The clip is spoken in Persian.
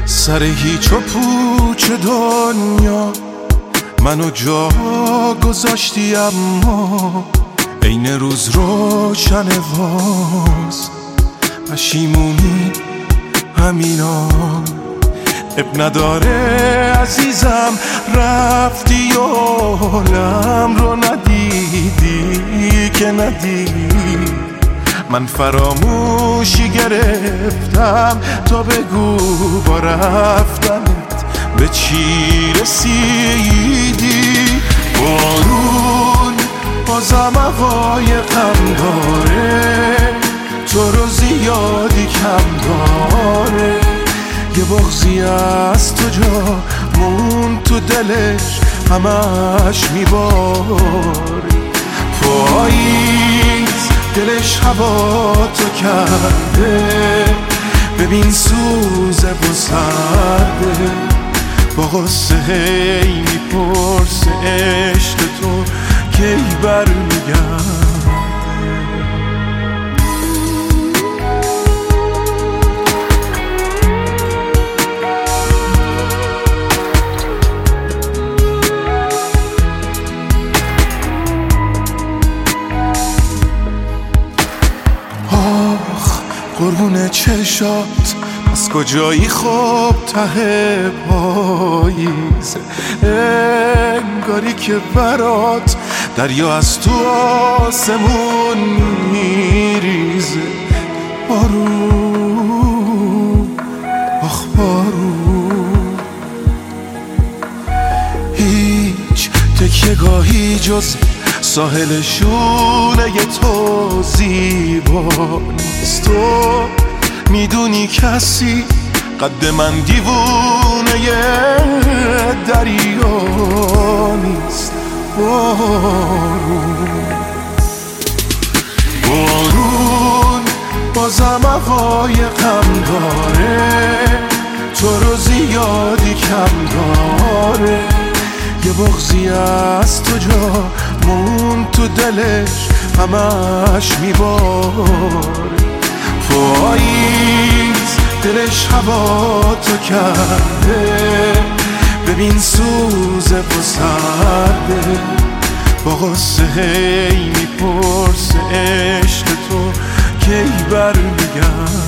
سر هیچ و پوچ دنیا منو جا گذاشتی، اما عین روز روشن واز پشیمونی همینا. اب نداره عزیزم رفتی و حالم رو ندیدی که ندیدی. من فراموشی گرفتم تا بگو با رفتنت به چی رسیدی. بارون بازم غایقم داره، تو رو زیادی کم داره. یه بغضی از تو جا مون تو دلش همش میباره. پاییز دلش هوا تو کرده، ببین سوزه و سرده. با غصه هی میپرسه عشق تو کی برمیگرده. قربون چشات از کجایی خوب ته پاییزه، انگاری که برات دریا از تو آسمون میریزه. بارون آخ بارون، هیچ تکیه‌گاهی جز ساحل شونه تو زیبا نیست. تو میدونی کسی قد من دیوونه دریا نیست. بارون بازم غایقم داره، تو رو زیادی کم داره. یه بغضی از تو جا مون تو دلش همش میباره. پاییز دلش هوا تو کرده، ببین سوزه و سرده. با غصه هی میپرسه عشق تو کی برمیگرده.